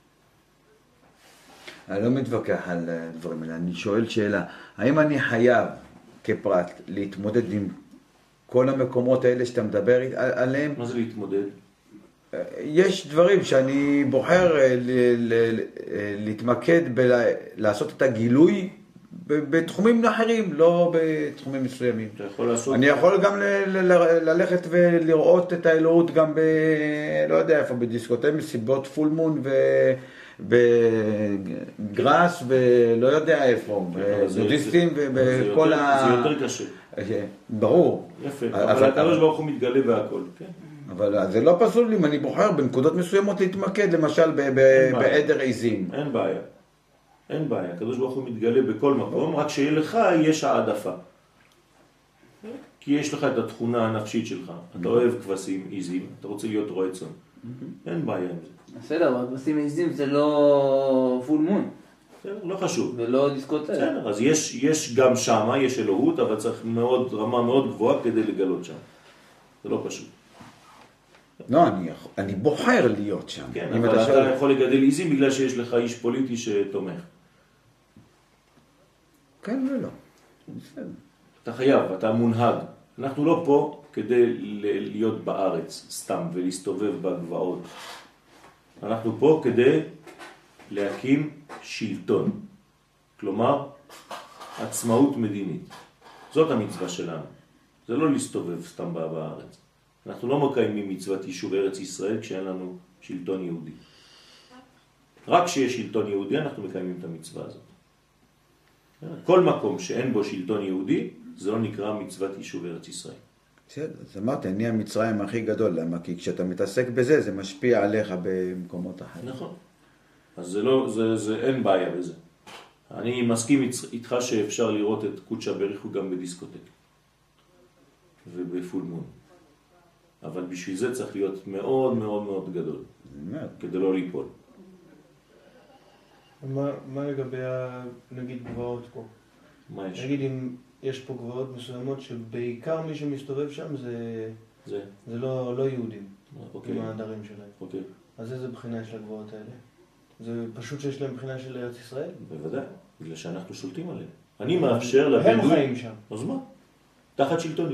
אני לא מתווכח על דברים האלה, אני שואל שאלה, האם אני חייב כפרט להתמודד עם כל המקומות האלה שאתה מדבר עליהם? מה זה להתמודד? יש דברים שאני בוחר ל- ל- להתמקד בלעשות את הגילוי בתחומים אחרים, לא בתחומים מסוימים. אתה יכול לעשות... אני יכול גם ל- ל- ללכת ולראות את האלוהות גם ב... לא יודע איפה, בדיסקוטק, מסיבות פול מון ו... בגרס ולא יודע איפה, בזודיסטים ובכל ה... זה יותר קשה. ברור. יפה, אבל הקדוש ברוך הוא מתגלה בהכל, כן? אבל זה לא פסול אם אני בוחר בנקודות מסוימות להתמקד, למשל בעדר עיזים. אין בעיה. אין בעיה. הקדוש ברוך הוא מתגלה בכל מקום, רק שיהיה לך יש העדפה. כי יש לך את התכונה הנפשית שלך. אתה אוהב כבשים, עיזים, אתה רוצה להיות רועה צאן. אין בעיה עם זה. בסדר, אבל כבשים עיזים זה לא פול מון. בסדר, לא חשוב. ולא דיסקוטק. בסדר, אז יש, יש גם שמה, יש אלוהות, אבל צריך מאוד, רמה מאוד גבוהה כדי לגלות שם. זה לא פשוט. לא, אני, אני בוחר להיות שם. כן, אבל אתה, אתה יכול לגדל עיזים בגלל שיש לך איש פוליטי שתומך. כן ולא. בסדר. אתה חייב, אתה מונהג. אנחנו לא פה כדי להיות בארץ סתם ולהסתובב בגבעות. אנחנו פה כדי להקים שלטון. כלומר, עצמאות מדינית. זאת המצווה שלנו. זה לא להסתובב סתם בארץ. אנחנו לא מקיימים מצוות יישוב ארץ ישראל כשאין לנו שלטון יהודי. רק כשיש שלטון יהודי אנחנו מקיימים את המצווה הזאת. כל מקום שאין בו שלטון יהודי, זה לא נקרא מצוות יישוב ארץ ישראל. בסדר, אז אמרתי, אני המצרים הכי גדול, למה? כי כשאתה מתעסק בזה, זה משפיע עליך במקומות אחרים. נכון. אז זה לא, זה, זה, אין בעיה בזה. אני מסכים איתך שאפשר לראות את קודש הבריך הוא גם בדיסקוטק. ובפול מון. אבל בשביל זה צריך להיות מאוד מאוד מאוד גדול. כדי לא ליפול. מה, מה לגבי, נגיד, גבעות פה? מה יש? נגיד אם יש פה גבעות מסוימות שבעיקר מי שמסתובב שם זה, זה, זה לא, לא יהודים, אוקיי. עם העדרים שלהם. אוקיי. אז איזה בחינה יש לגבעות האלה? זה פשוט שיש להם בחינה של ארץ ישראל? בוודאי, בגלל שאנחנו שולטים עליהם. אני מאפשר הם לבדואים... חיים שם. אז מה? תחת שלטוני.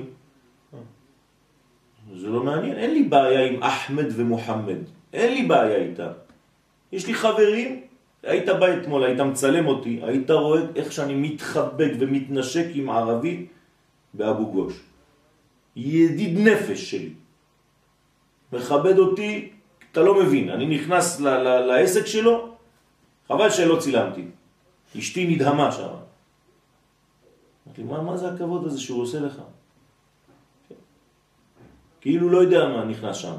זה לא מעניין. אין לי בעיה עם אחמד ומוחמד. אין לי בעיה איתם. יש לי חברים, היית בא אתמול, היית מצלם אותי, היית רואה איך שאני מתחבק ומתנשק עם ערבי באבו גוש. ידיד נפש שלי. מכבד אותי, אתה לא מבין. אני נכנס ל- ל- לעסק שלו, חבל שלא צילמתי. אשתי נדהמה שם. אמרתי, מה, מה זה הכבוד הזה שהוא עושה לך? כאילו לא יודע מה נכנס שם.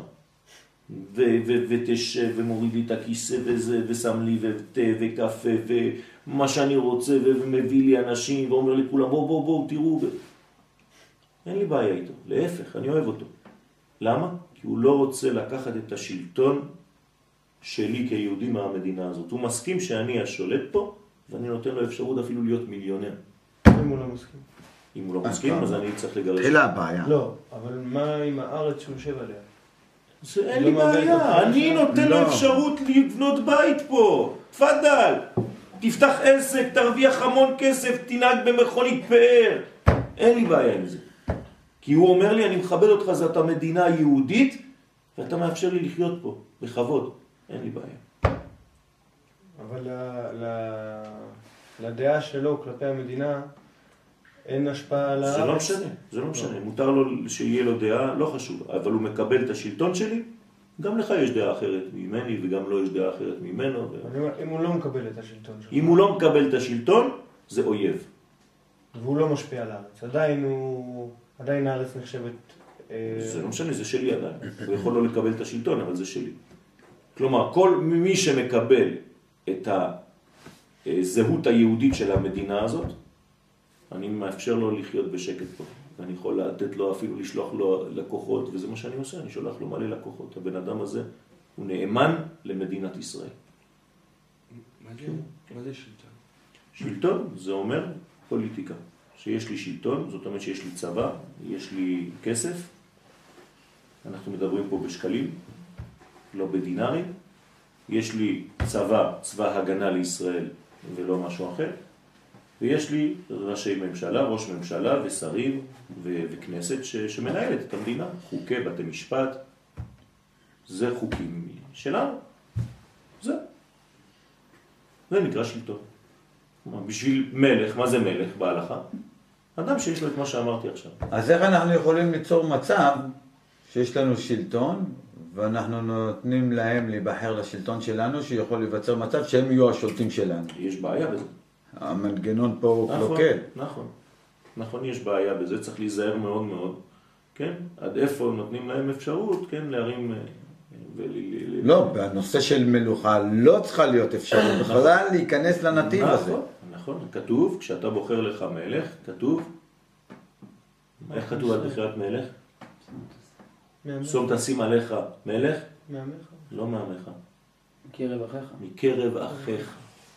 ותשב ומוריד לי את הכיסא וזה, ושם לי ותה וקפה ומה שאני רוצה, ומביא לי אנשים ואומר לכולם בואו בואו בואו תראו. אין לי בעיה איתו, להפך, אני אוהב אותו. למה? כי הוא לא רוצה לקחת את השלטון שלי כיהודי מהמדינה הזאת. הוא מסכים שאני השולט פה, ואני נותן לו אפשרות אפילו להיות מיליונר. אם הוא לא מסכים. אם הוא לא מסכים, אז אני צריך לגרש. תחילה הבעיה. לא, אבל מה עם הארץ שהוא יושב עליה? זה אין לי בעיה, אני נותן לו אפשרות לבנות בית פה, תפדל, תפתח עסק, תרוויח המון כסף, תנהג במכונית פאר, אין לי בעיה עם זה. כי הוא אומר לי, אני מכבד אותך, זאת המדינה היהודית, ואתה מאפשר לי לחיות פה, בכבוד, אין לי בעיה. אבל ל, ל, לדעה שלו כלפי המדינה, אין השפעה על הארץ. זה לא משנה, זה לא משנה. מותר לו שיהיה לו דעה, לא חשוב, אבל הוא מקבל את השלטון שלי, גם לך יש דעה אחרת ממני וגם לו יש דעה אחרת ממנו. אני אומר, אם הוא לא מקבל את השלטון שלו. אם הוא לא מקבל את השלטון, זה אויב. והוא לא משפיע על הארץ. עדיין הוא, עדיין הארץ נחשבת... זה לא משנה, זה שלי עדיין. הוא יכול לא לקבל את השלטון, אבל זה שלי. כלומר, כל מי שמקבל את הזהות היהודית של המדינה הזאת, אני מאפשר לו לחיות בשקט פה. ואני יכול לתת לו, אפילו לשלוח לו לקוחות, וזה מה שאני עושה, אני שולח לו מלא לקוחות. הבן אדם הזה הוא נאמן למדינת ישראל. מה זה, מה זה שלטון? שלטון זה אומר פוליטיקה. שיש לי שלטון, זאת אומרת שיש לי צבא, יש לי כסף, אנחנו מדברים פה בשקלים, לא בדינרים. יש לי צבא, צבא הגנה לישראל ולא משהו אחר. ויש לי ראשי ממשלה, ראש ממשלה ושרים ו- וכנסת ש- שמנהלת את המדינה. חוקי בתי משפט, זה חוקים שלנו. זה. זה נקרא שלטון. בשביל מלך, מה זה מלך בהלכה? אדם שיש לו את מה שאמרתי עכשיו. אז איך אנחנו יכולים ליצור מצב שיש לנו שלטון, ואנחנו נותנים להם להיבחר לשלטון שלנו, שיכול להיווצר מצב שהם יהיו השולטים שלנו? יש בעיה בזה. המנגנון פה הוא נכון, קלוקל. נכון. נכון, יש בעיה בזה, צריך להיזהר מאוד מאוד. כן? עד איפה נותנים להם אפשרות, כן, להרים... ול... לא, בנושא של מלוכה לא צריכה להיות אפשרות בכלל להיכנס לנתיב הזה. נכון, נכון. כתוב, כשאתה בוחר לך מלך, כתוב... איך כתוב על בחירת מלך? שום תשים עליך מלך? מעמך. לא מעמך. מקרב אחיך. מקרב אחיך.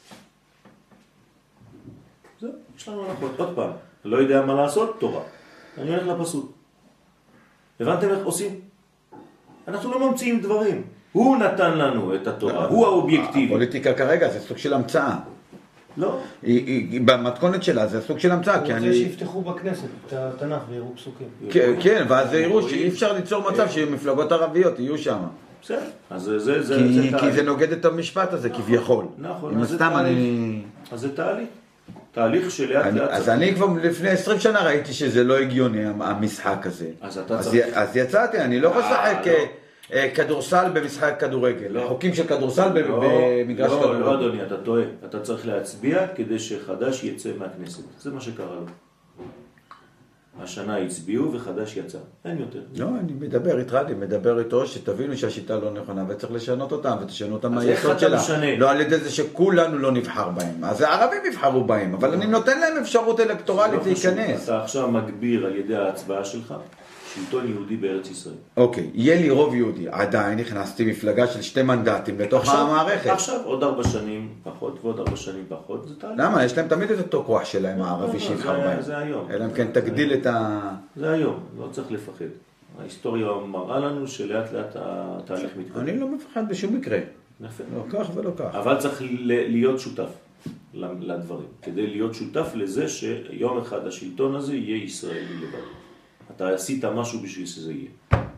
זהו, יש לנו הלכות. עוד פעם, לא יודע מה לעשות, תורה. אני הולך לפסוק. הבנתם איך עושים? אנחנו לא ממציאים דברים. הוא נתן לנו את התורה, הוא האובייקטיבי. הפוליטיקה כרגע זה סוג של המצאה. לא. היא, היא, במתכונת שלה זה סוג של המצאה. הוא כי רוצה אני... שיפתחו בכנסת את התנ"ך ויראו פסוקים. כן, כן, ואז יראו שאי אפשר ליצור מצב שמפלגות ערביות יהיו שם. בסדר. אז זה, זה, זה, כי, זה כי תהליך. זה נוגד את המשפט הזה, כביכול. נכון, אם אז זה סתם תהליך. אני... אז זה תהליך. תהליך שלאט אני, לאט... אז אני כבר לפני עשרים שנה ראיתי שזה לא הגיוני המשחק הזה. אז אתה אז, צריך... אז יצאתי, אני לא יכול לשחק לא. אה, כדורסל במשחק כדורגל. לא. חוקים של כדורסל ב- לא, במגרש לא, כדורגל. לא אדוני, אתה טועה. אתה צריך להצביע כדי שחדש יצא מהכנסת. זה מה שקרה לו. השנה הצביעו וחדש יצא. אין יותר. לא, אני מדבר איתך, אני מדבר איתו שתבינו שהשיטה לא נכונה וצריך לשנות אותה ותשנו אותם אז איך מהיסוד אתה שלה. משנה? לא על ידי זה שכולנו לא נבחר בהם. אז הערבים יבחרו בהם, אבל אני נותן להם אפשרות אלקטורלית לא חשוב. להיכנס. אתה עכשיו מגביר על ידי ההצבעה שלך שלטון יהודי בארץ ישראל. אוקיי, יהיה לי רוב יהודי. עדיין הכנסתי מפלגה של שתי מנדטים לתוך עכשיו- המערכת. עכשיו עוד ארבע שנים פחות ועוד ארבע שנים פחות, זה תהליך. למה? יש להם תמיד את אותו כוח שלהם הערבי לא, שיבחר זה- בהם. זה היום. אלא אם כן תגדיל את ה... זה היום, לא צריך לפחד. ההיסטוריה מראה לנו שלאט לאט התהליך מתקדם. אני לא מפחד בשום מקרה. יפה. לא כך ולא כך. אבל צריך ל- להיות שותף לדברים, כדי להיות שותף לזה שיום אחד השלטון הזה יהיה ישראלי לבד. אתה עשית משהו בשביל שזה יהיה.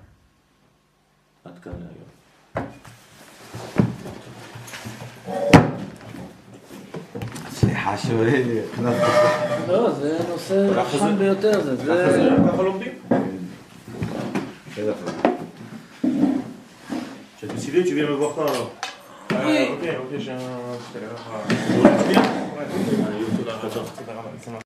עד כאן להיום. סליחה שהכנסתי. לא, זה נושא ככה חם זה- ביותר. זה- ככה זה... זה- ככה לומדים. J'ai décidé, tu viens me voir quand alors? Euh, ok, ok, j'ai un... tout à l'heure. Allez, tודה רבה. תודה רבה.